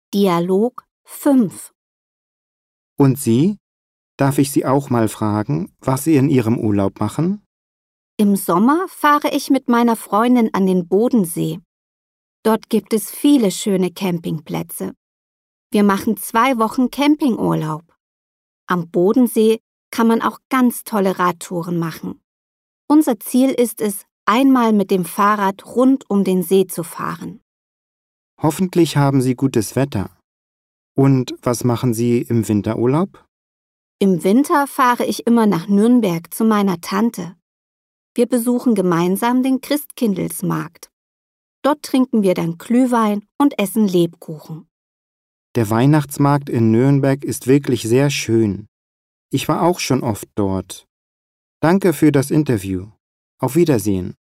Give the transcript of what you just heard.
Dialog 5. Und Sie? Darf ich Sie auch mal fragen, was Sie in Ihrem Urlaub machen? Im Sommer fahre ich mit meiner Freundin an den Bodensee. Dort gibt es viele schöne Campingplätze. Wir machen 2 Wochen Campingurlaub. Am Bodensee kann man auch ganz tolle Radtouren machen. Unser Ziel ist es, einmal mit dem Fahrrad rund um den See zu fahren. Hoffentlich haben Sie gutes Wetter. Und was machen Sie im Winterurlaub? Im Winter fahre ich immer nach Nürnberg zu meiner Tante. Wir besuchen gemeinsam den Christkindlesmarkt. Dort trinken wir dann Glühwein und essen Lebkuchen. Der Weihnachtsmarkt in Nürnberg ist wirklich sehr schön. Ich war auch schon oft dort. Danke für das Interview. Auf Wiedersehen.